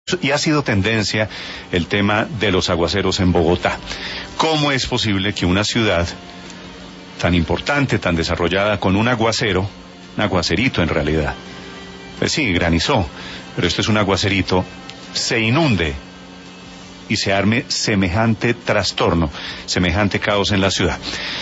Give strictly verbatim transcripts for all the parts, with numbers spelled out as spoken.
Y ha sido tendencia el tema de los aguaceros en Bogotá. ¿Cómo es posible que una ciudad tan importante, tan desarrollada, con un aguacero, un aguacerito en realidad, pues sí, granizó, pero esto es un aguacerito, se inunde y se arme semejante trastorno, semejante caos en la ciudad?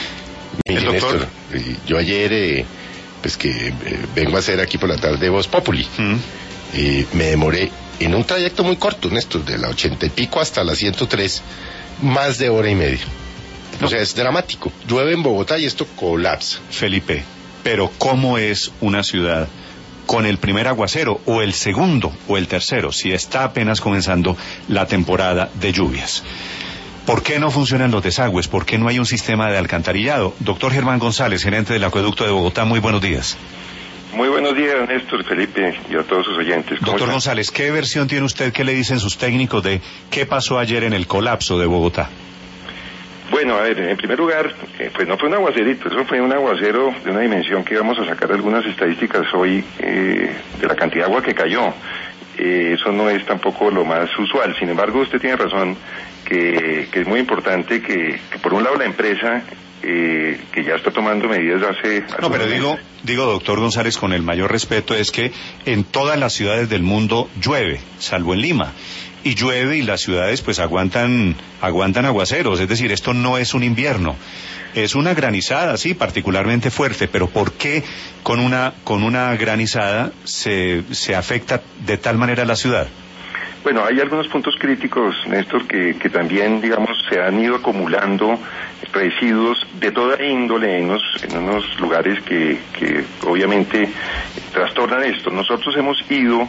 El doctor, Néstor, yo ayer, eh, pues que eh, vengo a hacer aquí por la tarde Voz Populi, ¿Mm? eh, me demoré en un trayecto muy corto, Néstor, de la ochenta y pico hasta la ciento tres, más de hora y media. No. O sea, es dramático. Llueve en Bogotá y esto colapsa. Felipe, pero ¿cómo es una ciudad con el primer aguacero, o el segundo, o el tercero, si está apenas comenzando la temporada de lluvias? ¿Por qué no funcionan los desagües? ¿Por qué no hay un sistema de alcantarillado? Doctor Germán González, gerente del Acueducto de Bogotá, muy buenos días. Muy buenos días, Néstor, Felipe, y a todos sus oyentes. Doctor están? González, ¿qué versión tiene usted, qué le dicen sus técnicos de qué pasó ayer en el colapso de Bogotá? Bueno, a ver, en primer lugar, eh, pues no fue un aguacerito, eso fue un aguacero de una dimensión que vamos a sacar algunas estadísticas hoy eh, de la cantidad de agua que cayó. Eh, eso no es tampoco lo más usual. Sin embargo, usted tiene razón que, que es muy importante que, que por un lado la empresa Eh, que ya está tomando medidas hace... hace no, pero digo, digo, doctor González, con el mayor respeto, es que en todas las ciudades del mundo llueve, salvo en Lima, y llueve y las ciudades pues aguantan, aguantan aguaceros, es decir, esto no es un invierno, es una granizada, sí, particularmente fuerte, pero ¿por qué con una, con una granizada se, se afecta de tal manera la ciudad? Bueno, hay algunos puntos críticos, Néstor, que, que también, digamos, se han ido acumulando residuos de toda índole en unos, en unos lugares que, que obviamente trastornan esto. Nosotros hemos ido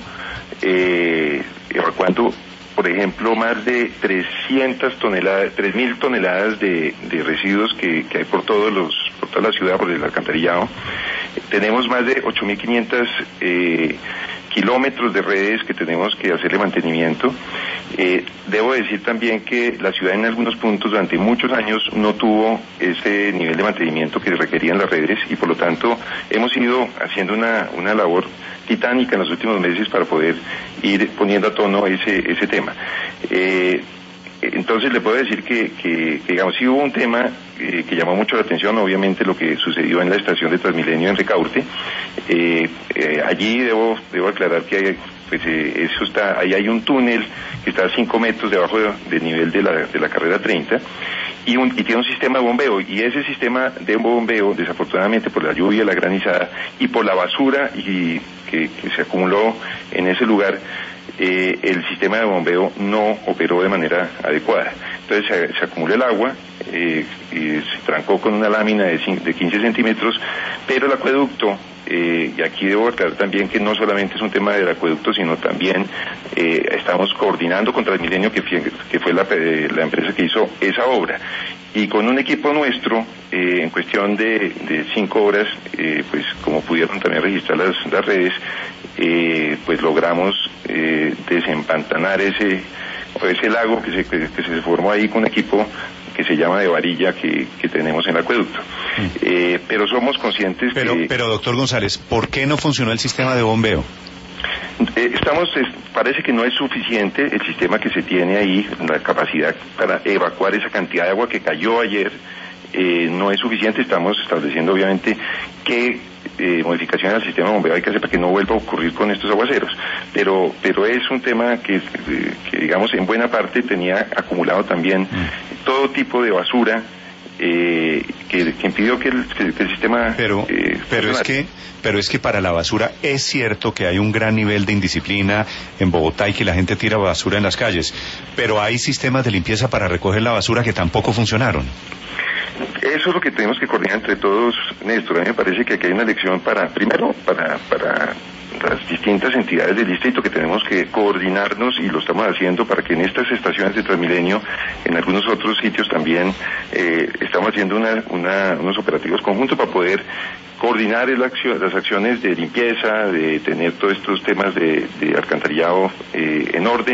eh, evacuando, por ejemplo, más de trescientas toneladas, tres mil toneladas de, de residuos que, que hay por todos los, por toda la ciudad, por el alcantarillado. Tenemos más de ocho mil quinientos eh, kilómetros de redes que tenemos que hacerle mantenimiento. Eh, debo decir también que la ciudad en algunos puntos durante muchos años no tuvo ese nivel de mantenimiento que requerían las redes y por lo tanto hemos ido haciendo una, una labor titánica en los últimos meses para poder ir poniendo a tono ese, ese tema. Eh, Entonces le puedo decir que, que, que digamos, sí hubo un tema eh, que llamó mucho la atención, obviamente lo que sucedió en la estación de Transmilenio en Ricaurte. Eh, eh, allí debo, debo aclarar que hay, pues, eh, eso está, ahí hay un túnel que está a cinco metros debajo de, del nivel de la, de la carrera treinta y, un, y tiene un sistema de bombeo, y ese sistema de bombeo, desafortunadamente por la lluvia, la granizada y por la basura y, que, que se acumuló en ese lugar, Eh, el sistema de bombeo no operó de manera adecuada. Entonces se, se acumuló el agua, eh, y se trancó con una lámina de, de quince centímetros, pero el acueducto, eh, y aquí debo aclarar también que no solamente es un tema del acueducto, sino también eh, estamos coordinando con Transmilenio, que, que fue la, la empresa que hizo esa obra, y con un equipo nuestro, eh, en cuestión de, de cinco horas, eh, pues como pudieron también registrar las, las redes, eh, pues logramos eh, desempantanar ese, ese lago que se, que, que se formó ahí con un equipo que se llama de varilla que, que tenemos en el acueducto. Mm. Eh, pero somos conscientes pero, que... Pero, doctor González, ¿por qué no funcionó el sistema de bombeo? Eh, estamos, es, parece que no es suficiente el sistema que se tiene ahí, la capacidad para evacuar esa cantidad de agua que cayó ayer, eh, no es suficiente. Estamos estableciendo obviamente qué eh, modificaciones al sistema de bombeo hay que hacer para que no vuelva a ocurrir con estos aguaceros, pero pero es un tema que, que digamos en buena parte tenía acumulado también mm. todo tipo de basura, Eh, que, que impidió que el, que, que el sistema... Pero, eh, pero, es que, pero es que para la basura es cierto que hay un gran nivel de indisciplina en Bogotá y que la gente tira basura en las calles, pero hay sistemas de limpieza para recoger la basura que tampoco funcionaron. Eso es lo que tenemos que coordinar entre todos, Néstor. A mí me parece que aquí hay una lección para, primero, para... para las distintas entidades del distrito, que tenemos que coordinarnos, y lo estamos haciendo para que en estas estaciones de Transmilenio, en algunos otros sitios también, eh, estamos haciendo una, una, unos operativos conjuntos para poder coordinar el acción, las acciones de limpieza, de tener todos estos temas de, de alcantarillado eh, en orden,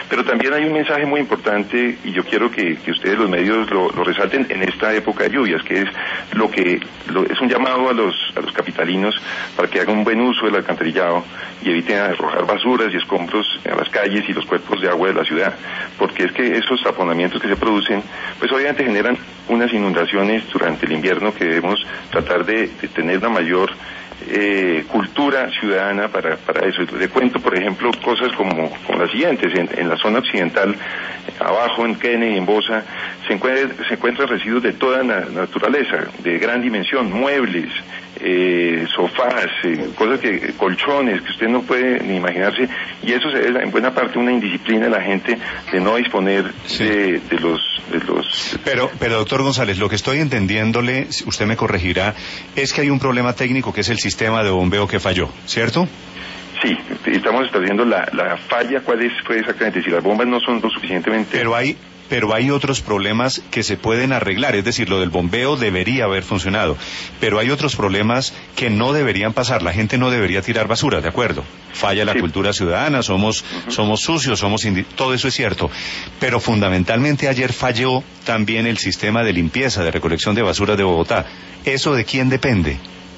Pero también hay un mensaje muy importante, y yo quiero que, que ustedes los medios lo, lo resalten en esta época de lluvias, que es lo que lo, es un llamado a los a los capitalinos para que hagan un buen uso del alcantarillado y eviten arrojar basuras y escombros a las calles y los cuerpos de agua de la ciudad, porque es que esos taponamientos que se producen, pues obviamente generan unas inundaciones durante el invierno que debemos tratar de, de tener una mayor Eh, cultura ciudadana para, para eso. Le cuento, por ejemplo, cosas como, como las siguientes. En, en la zona occidental, abajo en Kennedy, en Bosa, se, encuentra, se encuentran residuos de toda la naturaleza, de gran dimensión, muebles, eh, sofás, eh, cosas que, colchones, que usted no puede ni imaginarse, y eso se debe en buena parte una indisciplina de la gente de no disponer sí. de, de los de los pero pero doctor González, lo que estoy entendiéndole, usted me corregirá, es que hay un problema técnico que es el sistema de bombeo que falló, ¿cierto? Sí, estamos estableciendo la, la falla, cuál es, fue exactamente, si las bombas no son lo suficientemente... Pero hay pero hay otros problemas que se pueden arreglar, es decir, lo del bombeo debería haber funcionado, pero hay otros problemas que no deberían pasar, la gente no debería tirar basura, ¿de acuerdo? Falla la sí. cultura ciudadana, somos uh-huh. somos sucios, somos indi- todo eso es cierto, pero fundamentalmente ayer falló también el sistema de limpieza, de recolección de basura de Bogotá. ¿Eso de quién depende?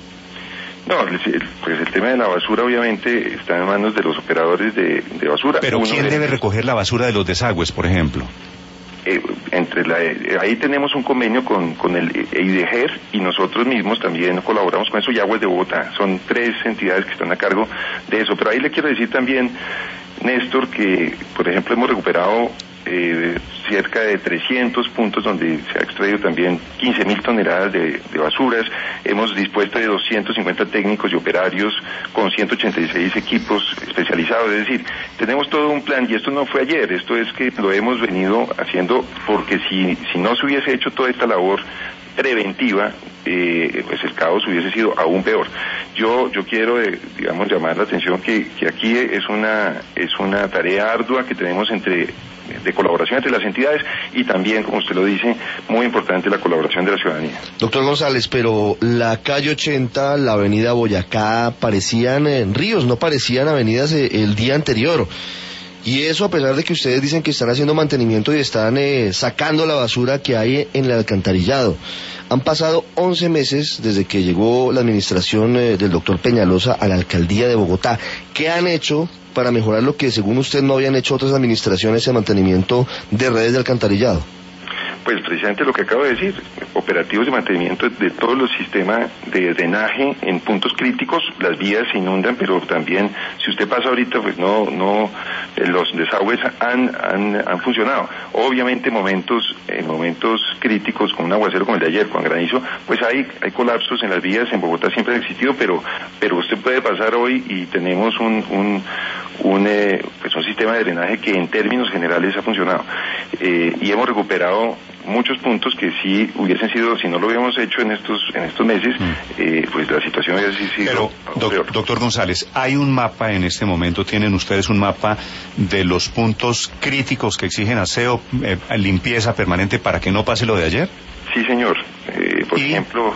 No, pues el tema de la basura obviamente está en manos de los operadores de, de basura. Pero Uno ¿quién de... debe recoger la basura de los desagües, por ejemplo? Eh, entre la, eh, ahí tenemos un convenio con, con el EIDEGER y nosotros mismos también colaboramos con eso y Aguas de Bogotá. Son tres entidades que están a cargo de eso. Pero ahí le quiero decir también, Néstor, que por ejemplo hemos recuperado eh, cerca de trescientos puntos donde se ha extraído también quince mil toneladas de, de basuras. Hemos dispuesto de doscientos cincuenta técnicos y operarios con ciento ochenta y seis equipos especializados. Es decir, tenemos todo un plan y esto no fue ayer, esto es que lo hemos venido haciendo porque si, si no se hubiese hecho toda esta labor preventiva, eh, pues el caos hubiese sido aún peor. Yo yo quiero, eh, digamos, llamar la atención que, que aquí es una es una tarea ardua que tenemos entre de colaboración entre las entidades y también, como usted lo dice, muy importante la colaboración de la ciudadanía. Doctor González, pero la calle ochenta, la avenida Boyacá, parecían eh, ríos, no parecían avenidas eh, el día anterior. Y eso a pesar de que ustedes dicen que están haciendo mantenimiento y están eh, sacando la basura que hay en el alcantarillado. Han pasado once meses desde que llegó la administración eh, del doctor Peñalosa a la alcaldía de Bogotá. ¿Qué han hecho para mejorar lo que según usted no habían hecho otras administraciones de mantenimiento de redes de alcantarillado? Pues precisamente lo que acabo de decir, operativos de mantenimiento de todos los sistemas de drenaje en puntos críticos, las vías se inundan, pero también, si usted pasa ahorita, pues no, no, eh, los desagües han, han, han funcionado. Obviamente momentos, en momentos críticos, con un aguacero como el de ayer, con granizo, pues hay, hay colapsos en las vías, en Bogotá siempre ha existido, pero, pero usted puede pasar hoy y tenemos un, un, un, eh, pues un sistema de drenaje que en términos generales ha funcionado. Eh, y hemos recuperado muchos puntos que si hubiesen sido, si no lo hubiéramos hecho en estos en estos meses, mm. eh, pues la situación hubiese sido Pero, doc, doctor González, ¿hay un mapa en este momento, tienen ustedes un mapa de los puntos críticos que exigen aseo, eh, limpieza permanente para que no pase lo de ayer? Sí, señor. Eh, por ¿Y? ejemplo...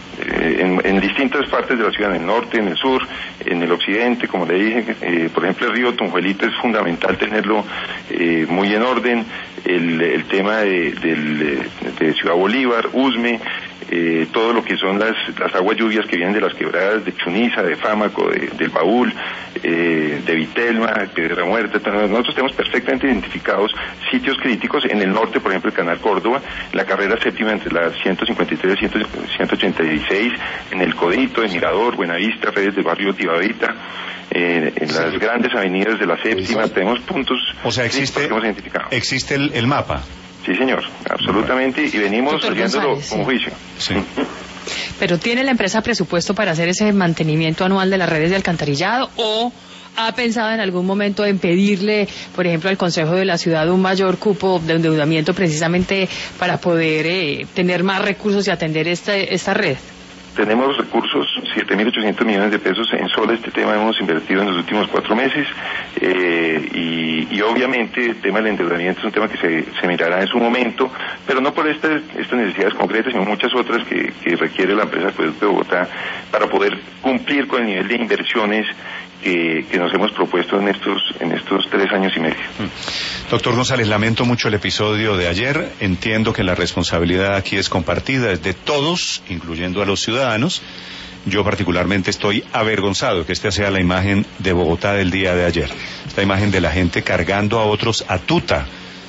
En, en distintas partes de la ciudad, en el norte, en el sur, en el occidente, como le dije, eh, por ejemplo el río Tunjuelito es fundamental tenerlo eh, muy en orden, el, el tema de, del, de Ciudad Bolívar, Usme, eh, todo lo que son las, las aguas lluvias que vienen de las quebradas de Chuniza, de Fámaco, de, del Baúl, eh, de Vitelma, de Piedra Muerta. Nosotros tenemos perfectamente identificados sitios críticos en el norte, por ejemplo el Canal Córdoba, la carrera séptima entre la ciento cincuenta y tres y ciento ochenta y seis, en el Codito, en Mirador, Buenavista, redes del barrio Tibavita, eh, en las sí. grandes avenidas de la séptima, sí. tenemos puntos o sea, existe, que hemos identificado. ¿Existe el, el mapa? Sí, señor, absolutamente, y venimos Doctor haciéndolo González, con sí. juicio. Sí. ¿Pero tiene la empresa presupuesto para hacer ese mantenimiento anual de las redes de alcantarillado o ha pensado en algún momento en pedirle, por ejemplo, al Consejo de la Ciudad un mayor cupo de endeudamiento precisamente para poder eh, tener más recursos y atender esta, esta red? Tenemos recursos, siete mil ochocientos millones de pesos en solo este tema hemos invertido en los últimos cuatro meses eh, y, y obviamente el tema del endeudamiento es un tema que se, se mirará en su momento, pero no por estas, estas necesidades concretas, sino muchas otras que, que requiere la empresa Acueducto de Bogotá para poder cumplir con el nivel de inversiones que, que nos hemos propuesto en estos, en estos tres años y medio. Doctor González, lamento mucho el episodio de ayer. Entiendo que la responsabilidad aquí es compartida, es de todos, incluyendo a los ciudadanos. Yo particularmente estoy avergonzado que esta sea la imagen de Bogotá del día de ayer. Esta imagen de la gente cargando a otros a tuta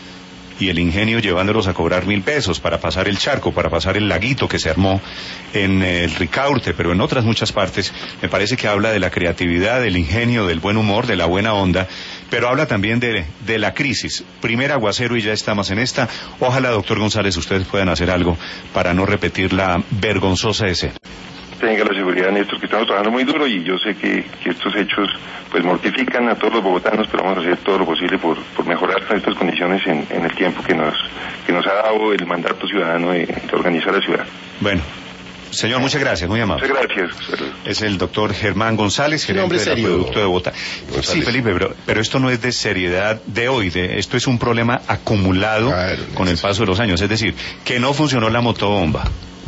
y el ingenio llevándolos a cobrar mil pesos para pasar el charco, para pasar el laguito que se armó en el Ricaurte, pero en otras muchas partes. Me parece que habla de la creatividad, del ingenio, del buen humor, de la buena onda, pero habla también de, de la crisis. Primer aguacero y ya estamos en esta. Ojalá, doctor González, ustedes puedan hacer algo para no repetir la vergonzosa escena. Tenga la seguridad, Néstor, que estamos trabajando muy duro y yo sé que, que estos hechos pues mortifican a todos los bogotanos, pero vamos a hacer todo lo posible por, por mejorar estas condiciones en, en el tiempo que nos que nos ha dado el mandato ciudadano de, de organizar la ciudad. Bueno, señor, muchas gracias, muy amable. Muchas gracias. Es el doctor Germán González, gerente del acueducto de Bogotá. Sí, Felipe, pero, pero esto no es de seriedad de hoy, de, esto es un problema acumulado claro, con el paso de los años, es decir, que no funcionó la motobomba.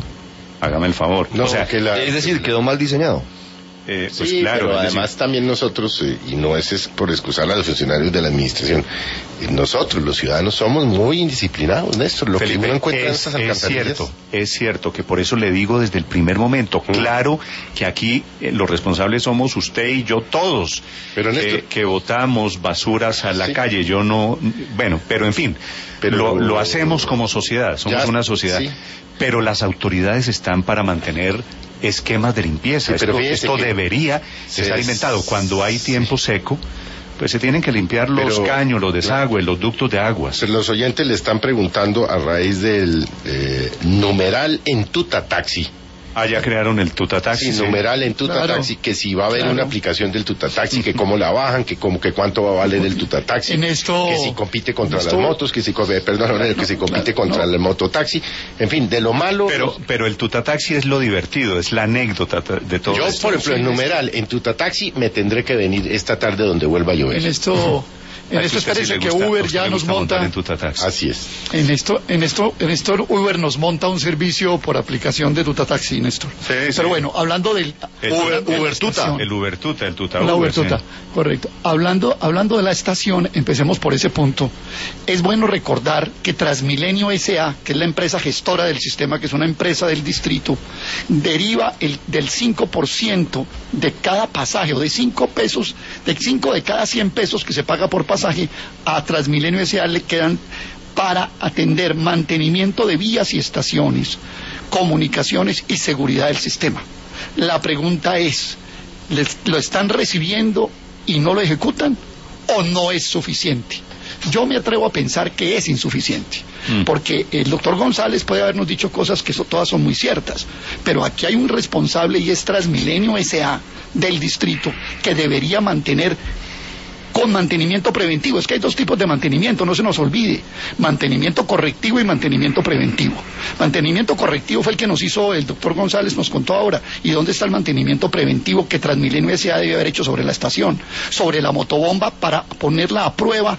Hágame el favor. No, o sea, que la, es decir, quedó mal diseñado. Eh, pues sí, claro, pero además decir... también nosotros, eh, y no es, es por excusar a los funcionarios de la administración, eh, nosotros los ciudadanos somos muy indisciplinados, Néstor, lo Felipe, que uno encuentra es, en estas alcantarillas. Es cierto, es cierto, que por eso le digo desde el primer momento, mm. claro que aquí eh, los responsables somos usted y yo todos, pero Néstor, que, que botamos basuras a la sí. calle, yo no, bueno, pero en fin, pero, lo, lo hacemos como sociedad, somos ya, una sociedad, sí. pero las autoridades están para mantener esquemas de limpieza. Sí, esto esto debería estar es... inventado. Cuando hay tiempo sí. seco, pues se tienen que limpiar los pero, caños, los desagües, los ductos de aguas. Los oyentes le están preguntando a raíz del eh, numeral en Tutataxi. Ah, ya crearon el Tutataxi. Sí, sí, numeral en Tutataxi, claro, que si va a haber claro. una aplicación del Tutataxi, que cómo la bajan, que cómo que cuánto va a valer el Tutataxi, en esto, que si compite contra esto, las motos, que si perdón, no, que si compite claro, contra no. el mototaxi, en fin, de lo malo. Pero, pero el Tutataxi es lo divertido, es la anécdota de todo. Yo, esto. por ejemplo, en numeral en Tutataxi me tendré que venir esta tarde donde vuelva a llover. En esto. En esto espérese que Uber ya nos monta. Así es. En esto, en esto, en esto Uber nos monta un servicio por aplicación de Tutataxi, Néstor. Sí, Pero sí. bueno, hablando del el Uber, Uber Tuta, el Uber Tuta, el Tuta. La Uber Tuta, sí. correcto. Hablando, hablando de la estación, empecemos por ese punto. Es bueno recordar que Transmilenio S A, que es la empresa gestora del sistema, que es una empresa del distrito, deriva el, del cinco por ciento de cada pasaje, o de cinco pesos, de cinco de cada cien pesos que se paga por pasaje, a Transmilenio S A le quedan para atender mantenimiento de vías y estaciones, comunicaciones y seguridad del sistema. La pregunta es, ¿les, ¿lo están recibiendo y no lo ejecutan o no es suficiente? Yo me atrevo a pensar que es insuficiente, mm. porque el doctor González puede habernos dicho cosas que eso, todas son muy ciertas, pero aquí hay un responsable y es Transmilenio S A del distrito que debería mantener con mantenimiento preventivo. Es que hay dos tipos de mantenimiento, no se nos olvide: mantenimiento correctivo y mantenimiento preventivo. Mantenimiento correctivo fue el que nos hizo el doctor González, nos contó ahora. ¿Y dónde está el mantenimiento preventivo que Transmilenio S A debe haber hecho sobre la estación, sobre la motobomba, para ponerla a prueba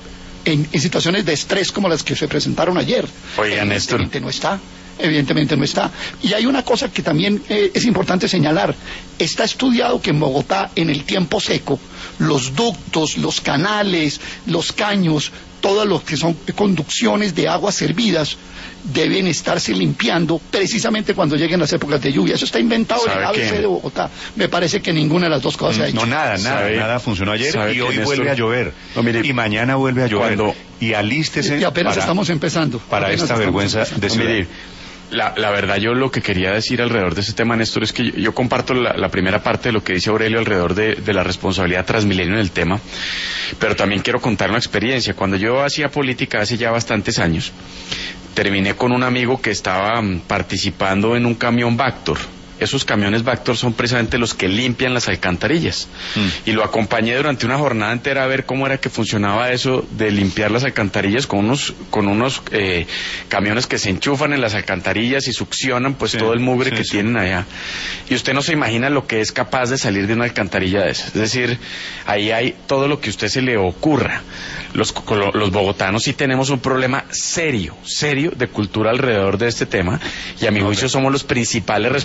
en, en situaciones de estrés como las que se presentaron ayer? Oiga, Néstor, evidentemente no está. Evidentemente no está. Y hay una cosa que también eh, es importante señalar. Está estudiado que en Bogotá, en el tiempo seco, los ductos, los canales, los caños, todas lo que son conducciones de aguas servidas, deben estarse limpiando precisamente cuando lleguen las épocas de lluvia. Eso está inventado en el A B C de Bogotá. Me parece que ninguna de las dos cosas se ha hecho. No, nada, nada, ¿Sabe? nada funcionó ayer y hoy vuelve a llover. No, mire, y mañana vuelve a llover. Cuando, y alístese. Y apenas para, estamos empezando. Para apenas esta vergüenza de ciudad. No, mire, La, la verdad, yo lo que quería decir alrededor de ese tema, Néstor, es que yo, yo comparto la, la primera parte de lo que dice Aurelio alrededor de, de la responsabilidad Transmilenio en el tema, pero también quiero contar una experiencia. Cuando yo hacía política hace ya bastantes años, terminé con un amigo que estaba um, participando en un camión Vactor. Esos camiones Vactor son precisamente los que limpian las alcantarillas. Mm. Y lo acompañé durante una jornada entera a ver cómo era que funcionaba eso de limpiar las alcantarillas con unos con unos eh, camiones que se enchufan en las alcantarillas y succionan pues sí, todo el mugre sí, que sí. tienen allá. Y usted no se imagina lo que es capaz de salir de una alcantarilla de esas. Es decir, ahí hay todo lo que a usted se le ocurra. Los, los bogotanos sí tenemos un problema serio, serio de cultura alrededor de este tema, y a mi juicio somos los principales responsables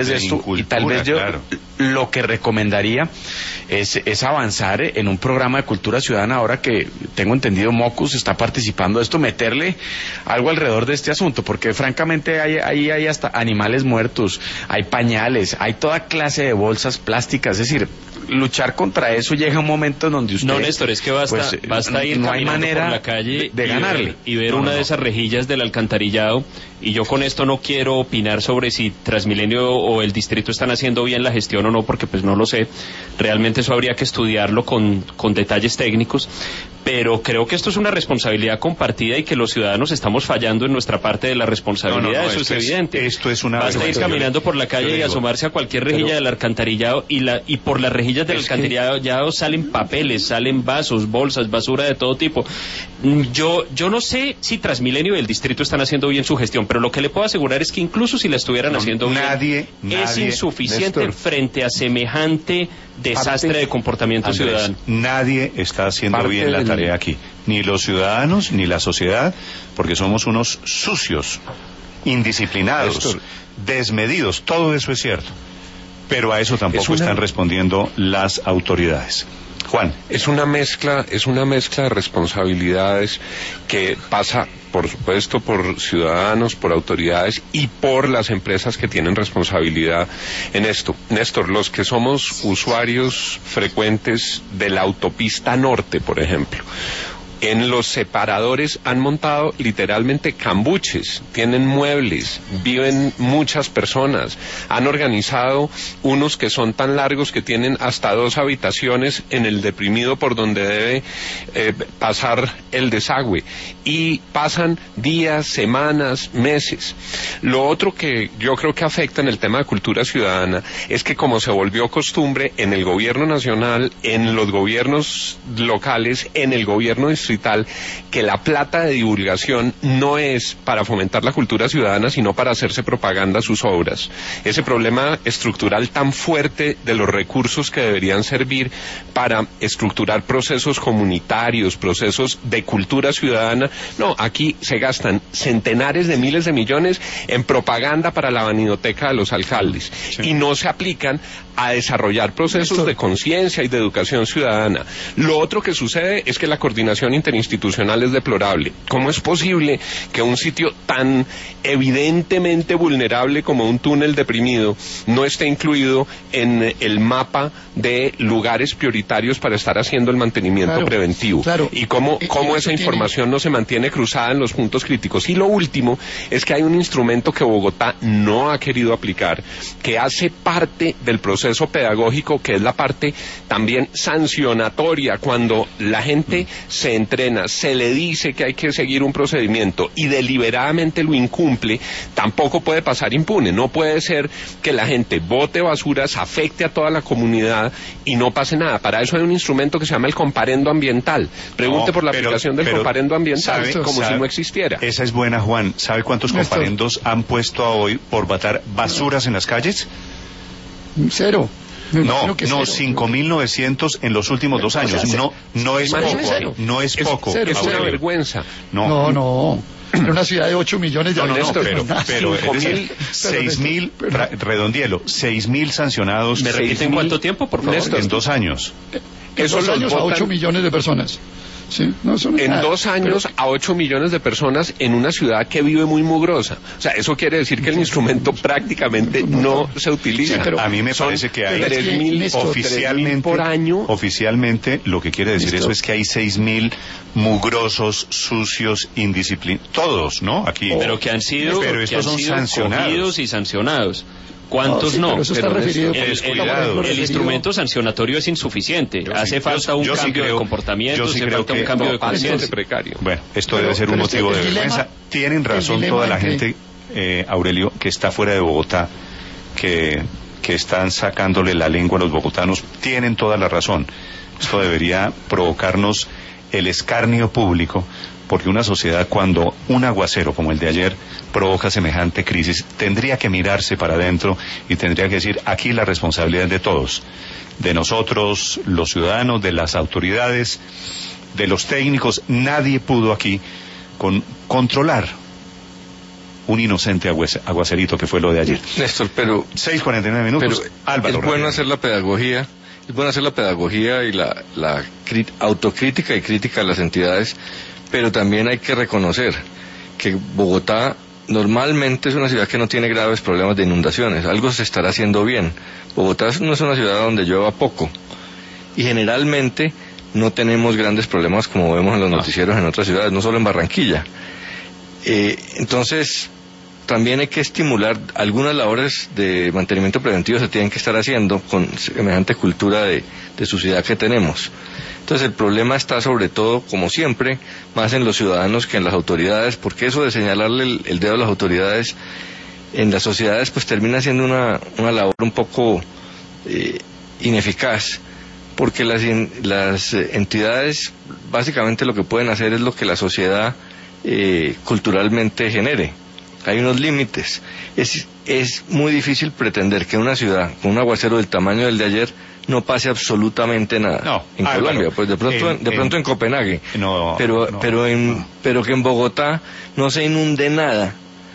de esto incultura, y tal vez yo claro. lo que recomendaría es, es avanzar en un programa de cultura ciudadana. Ahora que tengo entendido Mocus está participando de esto, meterle algo alrededor de este asunto, porque francamente hay, hay, hay hasta animales muertos, hay pañales, hay toda clase de bolsas plásticas, es decir, luchar contra eso llega un momento en donde usted... No, Néstor, es que basta, pues, basta ir no hay caminando manera por la calle de, de y ganarle. ver, y ver no, una no, de no. esas rejillas del alcantarillado, y yo con esto no quiero opinar sobre si Transmilenio o el distrito están haciendo bien la gestión o no, porque pues no lo sé, realmente eso habría que estudiarlo con, con detalles técnicos, pero creo que esto es una responsabilidad compartida y que los ciudadanos estamos fallando en nuestra parte de la responsabilidad, No, no, no, eso es evidente. Es, esto es una Basta ir vergüenza. caminando por la calle y digo, asomarse a cualquier rejilla pero, del alcantarillado y la y por las rejillas del alcantarillado salen papeles, salen vasos, bolsas, basura de todo tipo. Yo yo no sé si Transmilenio y el distrito están haciendo bien su gestión, pero lo que le puedo asegurar es que incluso si la estuvieran no, haciendo nadie, bien, es nadie, insuficiente Néstor, frente a semejante desastre parte, de comportamiento Andrés, ciudadano. Nadie está haciendo Parte bien la del... tarea aquí, ni los ciudadanos ni la sociedad, porque somos unos sucios, indisciplinados, Néstor, desmedidos, todo eso es cierto, pero a eso tampoco una... están respondiendo las autoridades. Juan. Es una mezcla, es una mezcla de responsabilidades que pasa, por supuesto, por ciudadanos, por autoridades y por las empresas que tienen responsabilidad en esto. Néstor, los que somos usuarios frecuentes de la autopista norte, por ejemplo, en los separadores han montado literalmente cambuches, tienen muebles, viven muchas personas, han organizado unos que son tan largos que tienen hasta dos habitaciones en el deprimido por donde debe eh, pasar el desagüe, y pasan días, semanas, meses. Lo otro que yo creo que afecta en el tema de cultura ciudadana es que, como se volvió costumbre en el gobierno nacional, en los gobiernos locales, en el gobierno distrital, que la plata de divulgación no es para fomentar la cultura ciudadana, sino para hacerse propaganda a sus obras. Ese problema estructural tan fuerte de los recursos que deberían servir para estructurar procesos comunitarios, procesos de cultura ciudadana, no, aquí se gastan centenares de miles de millones en propaganda para la vanidoteca de los alcaldes, sí, y no se aplican a desarrollar procesos Esto... de conciencia y de educación ciudadana. Lo otro que sucede es que la coordinación interinstitucional es deplorable. ¿Cómo es posible que un sitio tan evidentemente vulnerable como un túnel deprimido no esté incluido en el mapa de lugares prioritarios para estar haciendo el mantenimiento claro, preventivo? Claro. Y cómo, cómo esa información tiene... no se mantiene cruzada en los puntos críticos. Y lo último es que hay un instrumento que Bogotá no ha querido aplicar, que hace parte del proceso pedagógico, que es la parte también sancionatoria. Cuando la gente mm. se entrena, se le dice que hay que seguir un procedimiento y deliberadamente lo incumple, tampoco puede pasar impune. No puede ser que la gente bote basuras, afecte a toda la comunidad y no pase nada. Para eso hay un instrumento que se llama el comparendo ambiental. Pregunte no, por la pero, aplicación del comparendo ambiental, sabe, como sabe, si no existiera. Esa es buena, Juan. ¿Sabe cuántos Néstor. comparendos han puesto a hoy por botar basuras en las calles? Cero. No, no, cinco mil novecientos en los últimos dos años. O sea, no, no es poco. Cero. No es poco. Es, es una vergüenza. No, no. no. En una ciudad de ocho millones de no, habitantes. No, no, pero, pero es decir, seis mil, redondielo, seis mil sancionados. ¿Me repiten cuánto tiempo, por favor? Néstor, en dos años. En dos años a ocho millones de personas. Sí, no, en nada, dos años pero... a ocho millones de personas en una ciudad que vive muy mugrosa. O sea, eso quiere decir que el instrumento prácticamente no se utiliza. Sí, pero a mí me parece que hay tres mil oficialmente por año. Oficialmente lo que quiere decir Listo. eso es que hay seis mil mugrosos, sucios, indisciplinados. Todos, ¿no? Aquí. Pero que han sido, pero estos que han son sido sancionados. cogidos y sancionados. ¿Cuántos no? no? Pero pero referido, el, el, el instrumento sancionatorio es insuficiente. Yo Hace sí, falta un cambio sí creo, de comportamiento, hace sí falta un cambio no, de conciencia. Precario. Bueno, esto pero, debe ser un motivo este, de vergüenza. Dilema, Tienen razón toda la que... gente, eh, Aurelio, que está fuera de Bogotá, que, que están sacándole la lengua a los bogotanos. Tienen toda la razón. Esto debería provocarnos el escarnio público, porque una sociedad, cuando un aguacero como el de ayer provoca semejante crisis, tendría que mirarse para adentro y tendría que decir, aquí la responsabilidad es de todos, de nosotros, los ciudadanos, de las autoridades, de los técnicos. Nadie pudo aquí con, controlar un inocente aguace- aguacerito que fue lo de ayer. Néstor, pero... seis cuarenta y nueve minutos, pero Álvaro. es bueno Ramírez. hacer la pedagogía, es bueno hacer la pedagogía y la, la cri- autocrítica y crítica a las entidades, pero también hay que reconocer que Bogotá normalmente es una ciudad que no tiene graves problemas de inundaciones, algo se estará haciendo bien. Bogotá no es una ciudad donde llueva poco y generalmente no tenemos grandes problemas como vemos en los noticieros en otras ciudades, no solo en Barranquilla. Eh, entonces, también hay que estimular algunas labores de mantenimiento preventivo se tienen que estar haciendo con semejante cultura de, de sociedad que tenemos. Entonces el problema está sobre todo, como siempre, más en los ciudadanos que en las autoridades, porque eso de señalarle el, el dedo a las autoridades en las sociedades pues termina siendo una, una labor un poco eh, ineficaz, porque las, las entidades básicamente lo que pueden hacer es lo que la sociedad eh, culturalmente genere. Hay unos límites. Es, es muy difícil pretender que una ciudad con un aguacero del tamaño del de ayer no pase absolutamente nada. No, en Álvaro, Colombia, pues de pronto, en, de pronto en, en Copenhague, no, pero, no, pero, en, no. pero que en Bogotá no se inunde nada.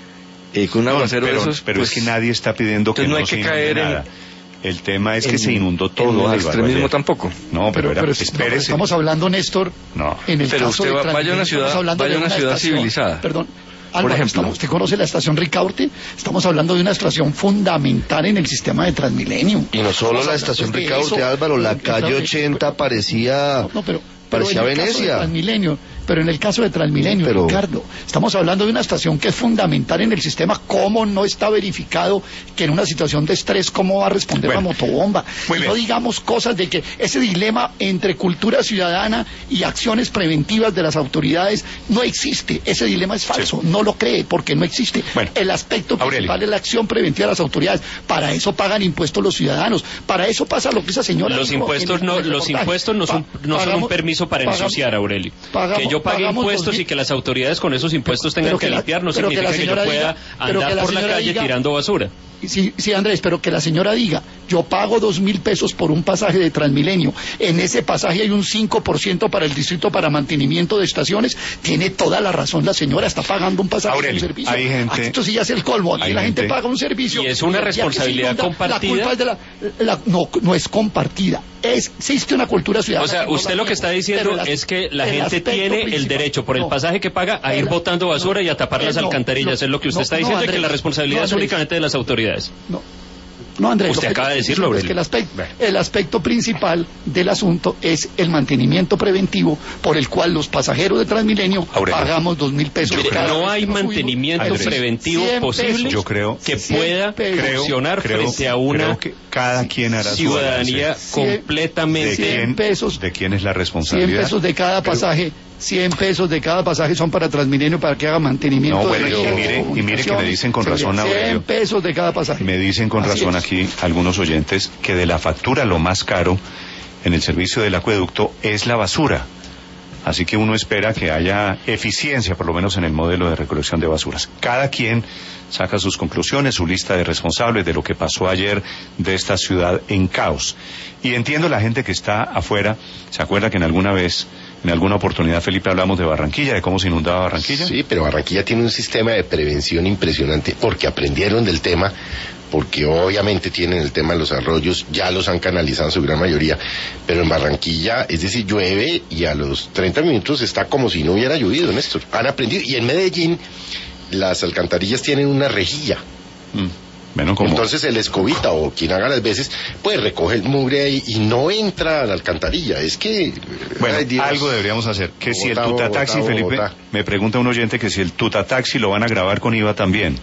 Eh, con un No, aguacero pero, de esos, pero pues, es que nadie está pidiendo que entonces no no, hay se que inunde caer en- nada. El tema es que en- se inundó todo, en el Álvaro, extremismo ayer. tampoco. No, pero, era, pero espérese. estamos hablando, Néstor, No. en el Pero caso usted de va- vaya a una Transmilenio, ciudad- estamos hablando vaya a de una ciudad estación, civilizada. Perdón. Álvaro, ejemplo. estamos- ¿usted conoce la estación Ricaurte? Estamos hablando de una estación fundamental en el sistema de Transmilenio. Y no solo Estamos la hablando estación de Ricaurte, eso. Álvaro, la Pero- calle pero- ochenta parecía... No, pero, pero parecía en el caso de Venecia. Transmilenio, pero en el caso de Transmilenio, Pero- Ricardo, estamos hablando de una estación que es fundamental en el sistema. ¿Cómo no está verificado que en una situación de estrés, cómo va a responder Bueno, la motobomba? muy Y bien. no digamos cosas de que ese dilema entre cultura ciudadana y acciones preventivas de las autoridades no existe. Ese dilema es falso. Sí. No lo cree porque no existe. Bueno, el aspecto Aurelio. principal es la acción preventiva de las autoridades. Para eso pagan impuestos los ciudadanos. Para eso pasa lo que esa señora Los dijo impuestos en- no, en el los reportaje. impuestos no son, Pa- no son un pagamos- permiso para pagamos- ensuciar, Aurelio. pagamos- que yo pague pagamos impuestos dos mil- y que las autoridades con esos impuestos tengan Pero que, que la- limpiar no pero que la significa que, yo señora pueda diga- pero que andar la por la señora calle diga- tirando basura. Sí, sí, Andrés, pero que la señora diga, yo pago dos mil pesos por un pasaje de Transmilenio, en ese pasaje hay un cinco por ciento para el distrito para mantenimiento de estaciones, tiene toda la razón la señora, está pagando un pasaje Aurelio, de un servicio. hay gente- Aquí esto sí ya es el colmo, aquí hay la gente, gente- paga un servicio. Y es una el día que se responsabilidad inunda, compartida. La culpa es de la, la- no, no es compartida, es, existe una cultura ciudadana. O sea, que no usted la lo que está niego, diciendo pero el as- es que la el gente aspecto tiene el principal- derecho por el no. pasaje que paga a ir El- botando basura y a tapar eh, las no, alcantarillas. no, es lo que usted no, está no, diciendo y que Andrés, la responsabilidad no, es Andrés. únicamente de las autoridades. No, no, Andrés. Usted lo que acaba de estoy decirlo, diciendo es que el Aurelio. aspecto, el aspecto principal del asunto es el mantenimiento preventivo por el cual los pasajeros de Transmilenio Aurelio. pagamos dos mil pesos. Mire, cada no vez hay que nos subimos. mantenimiento Andrés, preventivo cien posible pesos. Yo creo que cien pueda pesos. funcionar creo, frente a una creo que cada quien hará su ciudadanía balance. Cien- ¿De completamente cien quién, pesos. ¿De quién es la cien responsabilidad? pesos de cada pasaje, cien pesos de cada pasaje son para Transmilenio para que haga mantenimiento. No, bueno, de y redes, mire- y mire que me comunicaciones. dicen con razón, Aurelio. cien pesos de cada pasaje. Me dicen con Así razón es. aquí algunos oyentes que de la factura lo más caro en el servicio del acueducto es la basura. Así que uno espera que haya eficiencia, por lo menos en el modelo de recolección de basuras. Cada quien saca sus conclusiones, su lista de responsables de lo que pasó ayer de esta ciudad en caos. Y entiendo la gente que está afuera. ¿Se acuerda que en alguna vez, en alguna oportunidad, Felipe, hablamos de Barranquilla, de cómo se inundaba Barranquilla? Sí, pero Barranquilla tiene un sistema de prevención impresionante porque aprendieron del tema, porque obviamente tienen el tema de los arroyos, ya los han canalizado en su gran mayoría, pero en Barranquilla, es decir, llueve y a los treinta minutos está como si no hubiera llovido, Néstor. Han aprendido. Y en Medellín, las alcantarillas tienen una rejilla. Mm. Bueno, como... Entonces el escobita o quien haga las veces, pues recoge el mugre ahí y no entra a la alcantarilla. Es que... Bueno, ay, Dios. algo deberíamos hacer. Que si el Bogotá, tutataxi, Bogotá, Felipe, Bogotá. me pregunta un oyente que si el tutataxi lo van a grabar con I V A también.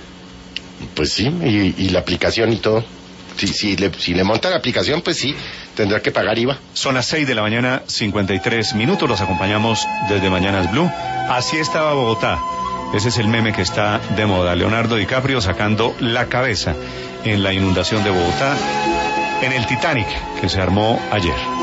Pues sí, y, y la aplicación y todo. Si, si, le, si le monta la aplicación, pues sí, tendrá que pagar I V A. Son las seis de la mañana, cincuenta y tres minutos. Los acompañamos desde Mañanas Blue. Así estaba Bogotá. Ese es el meme que está de moda. Leonardo DiCaprio sacando la cabeza en la inundación de Bogotá en el Titanic que se armó ayer.